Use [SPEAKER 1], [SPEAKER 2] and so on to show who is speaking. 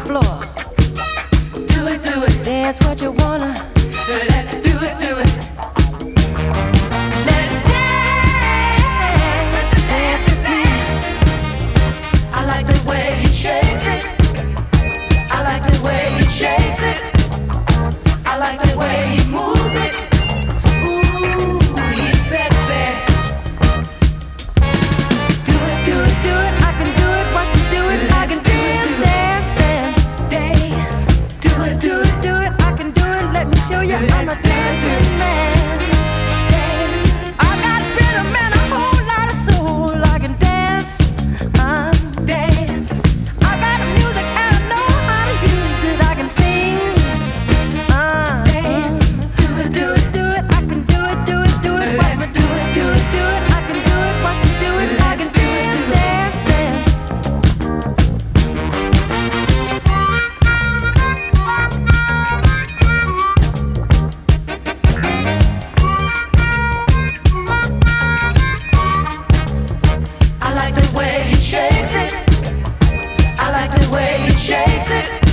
[SPEAKER 1] floor.
[SPEAKER 2] Do it,
[SPEAKER 1] Dance what you wanna.
[SPEAKER 2] let's do it, do it. Let's dance,
[SPEAKER 1] Dance with me.
[SPEAKER 2] I like the way he shakes it. I like the way he shakes it. I like the way he moves it. Ooh, he's sexy.
[SPEAKER 1] Do it, do it, do it. I can do it. Watch me do it. I can dance, dance, dance.
[SPEAKER 2] Dance,
[SPEAKER 1] Do it, do it, do it. I can do it. Let me show you. I'm a dancing man.
[SPEAKER 2] dance,
[SPEAKER 1] I got rhythm and a whole lot of soul. I can dance.
[SPEAKER 2] dance.
[SPEAKER 1] I got music and I know how to use it. I can sing.
[SPEAKER 2] Dance.
[SPEAKER 1] Do it, do it, do it. I can do it, do it, do it. Watch me do it, do it, do it. I can do it. Watch me do it. I can dance, dance, dance.
[SPEAKER 2] I like the way he shakes it. I like the way he shakes it.